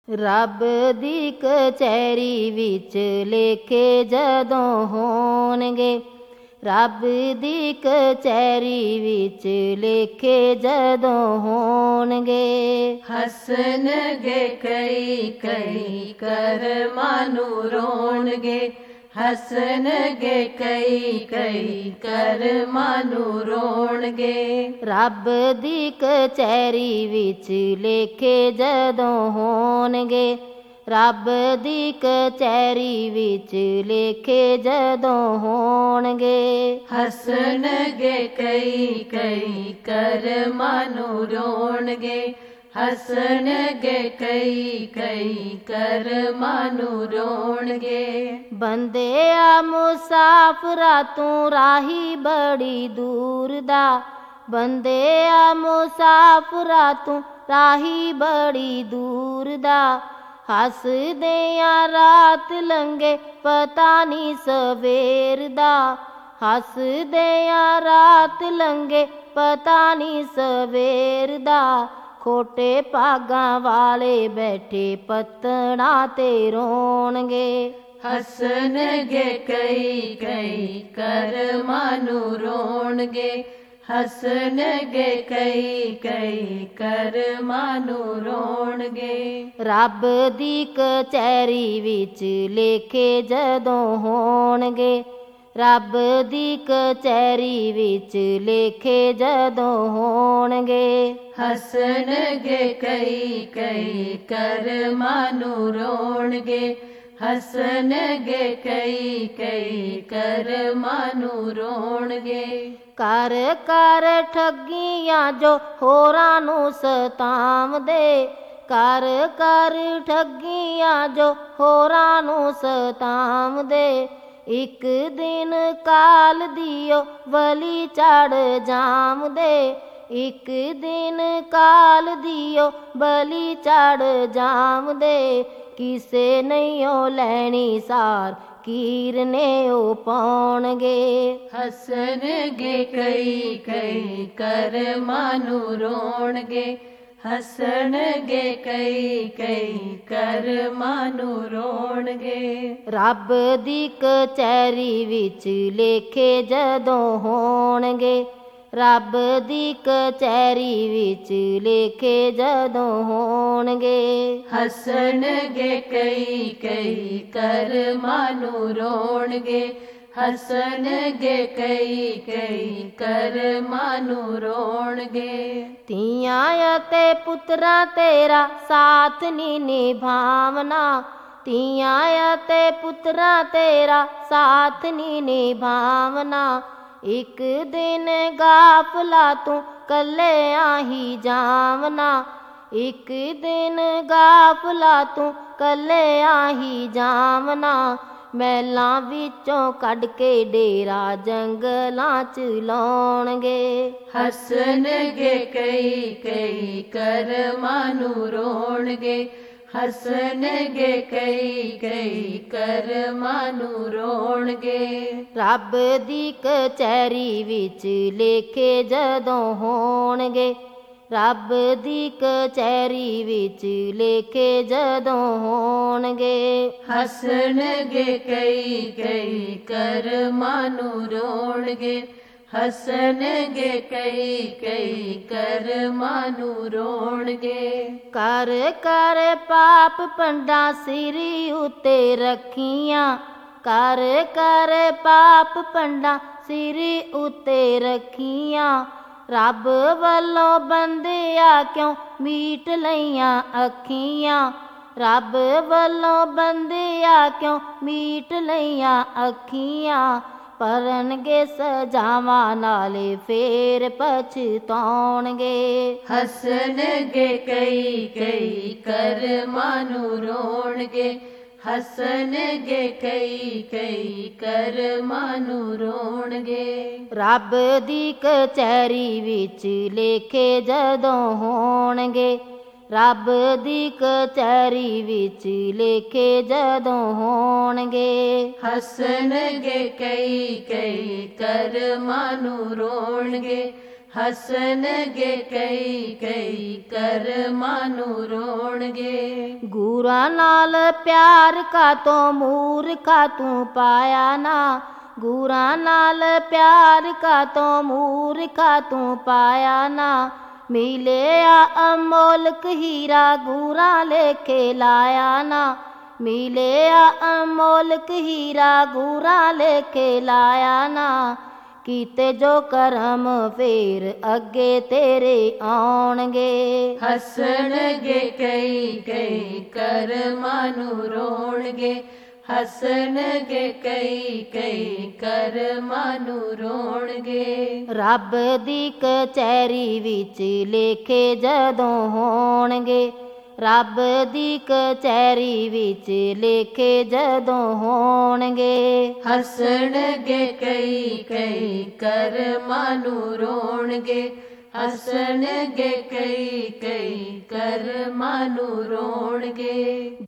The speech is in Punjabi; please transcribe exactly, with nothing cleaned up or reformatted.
ਰੱਬ ਦੀ ਕਚਹਿਰੀ ਵਿੱਚ ਲੇਖੇ ਜਦੋਂ ਹੋਣਗੇ, ਰੱਬ ਦੀ ਕਚਹਿਰੀ ਵਿੱਚ ਲੇਖੇ ਜਦੋਂ ਹੋਣਗੇ। ਹੱਸਣਗੇ ਕਈ ਕਈ ਕਰਮਾਂ ਨੂੰ ਰੋਣਗੇ, ਹੱਸਣਗੇ ਕਈ ਕਈ ਕਰਮਾਂ ਨੂੰ ਰੋਣਗੇ। ਰੱਬ ਦੀ ਕਚਹਿਰੀ ਵਿੱਚ ਲੇਖੇ ਜਦੋਂ ਹੋਣਗੇ, ਰੱਬ ਦੀ ਕਚਹਿਰੀ ਵਿੱਚ ਲੇਖੇ ਜਦੋਂ ਹੋਣਗੇ। ਹੱਸਣਗੇ ਕਈ ਕਈ ਕਰਮਾਂ ਨੂੰ ਰੋਣਗੇ, ਹੱਸਣਗੇ ਕਈ ਕਈ ਕਰਮਾਂ ਨੂੰ ਰੋਣਗੇ। ਬੰਦਿਆ ਮੁਸਾਫਰਾ ਤੂੰ ਰਾਹੀ ਬੜੀ ਦੂਰ ਦਾ, ਬੰਦਿਆ ਮੁਸਾਫਰਾ ਤੂੰ ਰਾਹੀ ਬੜੀ ਦੂਰ ਦਾ। ਹੱਸਦਿਆਂ ਰਾਤ ਲੰਘੇ ਪਤਾ ਨੀ ਸਵੇਰ ਦਾ, ਹੱਸਦਿਆਂ ਰਾਤ ਲੰਘੇ ਪਤਾ ਨੀ ਸਵੇਰ ਦਾ। ਖੋਟੇ ਭਾਗਾਂ ਵਾਲੇ ਬੈਠੇ ਪੱਤਣਾਂ ਤੇ ਰੋਣਗੇ, ਹੱਸਣਗੇ ਕਈ ਕਈ ਕਰਮਾਂ ਨੂੰ ਰੋਣਗੇ, ਹੱਸਣਗੇ ਕਈ ਕਈ ਕਰਮਾਂ ਨੂੰ ਰੋਣਗੇ। ਰੱਬ ਦੀ ਕਚਹਿਰੀ ਵਿੱਚ ਲੇਖੇ ਜਦੋਂ ਹੋਣਗੇ, ਰੱਬ ਦੀ ਕਚਹਿਰੀ ਵਿੱਚ ਲੇਖੇ ਜਦੋਂ ਹੋਣਗੇ। ਹੱਸਣਗੇ ਕਈ ਕਈ ਕਰਮਾਂ ਨੂੰ ਰੋਣਗੇ, ਹੱਸਣਗੇ ਕਈ ਕਈ ਕਰਮਾਂ ਨੂੰ ਰੋਣਗੇ। ਕਰ ਕਰ ਠੱਗੀਆਂ ਜੋ ਹੋਰਾਂ ਨੂੰ ਸਤਾਵਦੇ, ਕਰ ਕਰ ਠੱਗੀਆਂ ਜੋ ਹੋਰਾਂ ਨੂੰ ਸਤਾਵਦੇ। ਇੱਕ ਦਿਨ ਕਾਲ ਦਿਓ ਵਲੀ ਚੜ ਜਾਵਦੇ, ਇੱਕ ਦਿਨ ਕਾਲ ਦਿਓ ਬਲੀ ਚੜ ਜਾਵਦੇ। ਕਿਸੇ ਨਹੀਂਓ ਲੈਣੀ ਸਾਰ ਕੀਰਨੇ ਉਹ ਪਾਉਣਗੇ, ਹੱਸਣਗੇ ਕਈ ਕਈ ਕਰਮਾਂ ਨੂੰ ਰੋਣਗੇ, ਹੱਸਣਗੇ ਕਈ ਕਈ ਕਰਮਾਂ ਨੂੰ ਰੋਣਗੇ। ਰੱਬ ਦੀ ਕਚਹਿਰੀ ਵਿੱਚ ਲੇਖੇ ਜਦੋਂ ਹੋਣਗੇ, ਰੱਬ ਦੀ ਕਚਹਿਰੀ ਵਿੱਚ ਲੇਖੇ ਜਦੋਂ ਹੋਣਗੇ। ਹੱਸਣਗੇ ਕਈ ਕਈ ਕਰਮਾਂ ਨੂੰ ਰੋਣਗੇ, ਹੱਸਣਗੇ ਕਈ ਕਈ ਕਰਮਾਂ ਨੂੰ ਰੋਣਗੇ। ਧੀਆਂ ਅਤੇ ਪੁੱਤਰਾਂ ਤੇਰਾ ਸਾਥ ਨੀ ਨਿਭਾਵਨਾ, ਧੀਆਂ ਅਤੇ ਪੁੱਤਰਾਂ ਤੇਰਾ ਸਾਥ ਨੀ ਨਿਭਾਵਨਾ। ਇੱਕ ਦਿਨ ਗਾਫਲਾ ਤੂੰ ਕੱਲਿਆਂ ਹੀ ਜਾਵਨਾ, ਇੱਕ ਦਿਨ ਗਾਫਲਾ ਤੂੰ ਕੱਲਿਆਂ ਹੀ ਜਾਵਨਾ। ਮਹਿਲਾਂ ਵਿੱਚੋਂ ਕੱਢ ਕੇ ਡੇਰਾ ਜੰਗਲਾਂ ਚ ਲਾਉਣਗੇ, ਹੱਸਣਗੇ ਕਈ ਕਈ ਕਰਮਾਂ ਨੂੰ ਰੋਣਗੇ, ਹੱਸਣਗੇ ਕਈ ਕਈ ਕਰਮਾਂ ਨੂੰ ਰੋਣਗੇ। ਰੱਬ ਦੀ ਕਚਹਿਰੀ ਵਿੱਚ ਲੇਖੇ ਜਦੋਂ ਹੋਣਗੇ, ਰੱਬ ਦੀ ਕਚਹਿਰੀ ਵਿੱਚ ਲੇਖੇ ਜਦੋਂ ਹੋਣਗੇ। ਹੱਸਣਗੇ ਕਈ ਕਈ ਕਰਮਾਂ ਨੂੰ ਰੋਣਗੇ, ਹੱਸਣਗੇ ਕਈ ਕਈ ਕਰਮਾਂ ਨੂੰ ਰੋਣਗੇ। ਕਰ ਕਰ ਪਾਪ ਪੰਡਾਂ ਸਿਰ ਉੱਤੇ ਰੱਖੀਆਂ, ਕਰ ਕਰ ਪਾਪ ਪੰਡਾਂ ਸਿਰ ਉੱਤੇ ਰੱਖੀਆਂ। ਰੱਬ ਵੱਲੋਂ ਬੰਦਿਆ ਕਿਉਂ ਮੀਟ ਲਈਆਂ ਅੱਖੀਆਂ, ਰੱਬ ਵੱਲੋਂ ਬੰਦਿਆ ਕਿਉਂ ਮੀਟ ਲਈਆਂ ਅੱਖੀਆਂ। ਭਰਨਗੇ ਸਜ਼ਾਵਾਂ ਨਾਲੇ ਫੇਰ ਪਛਤਾਉਣਗੇ, ਹੱਸਣਗੇ ਕਈ ਕਈ ਕਰਮਾਂ ਨੂੰ ਰੋਣਗੇ, ਹੱਸਣਗੇ ਕਈ ਕਈ ਕਰਮਾਂ ਨੂੰ ਰੋਣਗੇ। ਰੱਬ ਦੀ ਕਚਹਿਰੀ ਵਿੱਚ ਲੇਖੇ ਜਦੋਂ ਹੋਣਗੇ, ਰੱਬ ਦੀ ਕਚਹਿਰੀ ਵਿੱਚ ਲੇਖੇ ਜਦੋਂ ਹੋਣਗੇ। ਹੱਸਣਗੇ ਕਈ ਕਈ ਕਰਮਾਂ ਨੂੰ ਰੋਣਗੇ, ਹੱਸਣਗੇ ਕਈ ਕਈ ਕਰਮਾਂ ਨੂੰ ਰੋਣਗੇ। ਗੁਰਾਂ ਨਾਲ ਪਿਆਰ ਕਾਤੋਂ ਮੂਰਖਾ ਤੂੰ ਪਾਇਆ ਨਾ, ਗੁਰਾਂ ਨਾਲ ਪਿਆਰ ਕਾਤੋਂ ਮੂਰਖਾ ਤੂੰ ਪਾਇਆ ਨਾ। ਮਿਲਿਆ ਅਮੋਲਕ ਹੀਰਾ ਗੁਰਾਂ ਲੇਖੇ ਲਾਇਆ ਨਾ, ਮਿਲਿਆ ਅਮੋਲਕ ਹੀਰਾ ਗੁਰਾਂ ਲੇਖੇ ਲਾਇਆ ਨਾ। ਕੀਤੇ ਜੋ ਕਰਮ ਫੇਰ ਅੱਗੇ ਤੇਰੇ ਆਉਣਗੇ। ਹੱਸਣਗੇ ਕਈ ਕਈ ਕਰਮਾਂ ਨੂੰ ਰੋਣਗੇ, ਹੱਸਣਗੇ ਕਈ ਕਈ ਕਰਮਾਂ ਨੂੰ ਰੋਣਗੇ। ਰੱਬ ਦੀ ਕਚਹਿਰੀ ਵਿੱਚ ਲੇਖੇ ਜਦੋਂ ਹੋਣਗੇ, ਰੱਬ ਦੀ ਕਚਹਿਰੀ ਵਿੱਚ ਲੇਖੇ ਜਦੋਂ ਹੋਣਗੇ। ਹੱਸਣਗੇ ਕਈ ਕਈ ਕਰਮਾਂ ਨੂੰ ਰੋਣਗੇ, ਹੱਸਣਗੇ ਕਈ ਕਈ ਕਰਮਾਂ ਨੂੰ ਰੋਣਗੇ।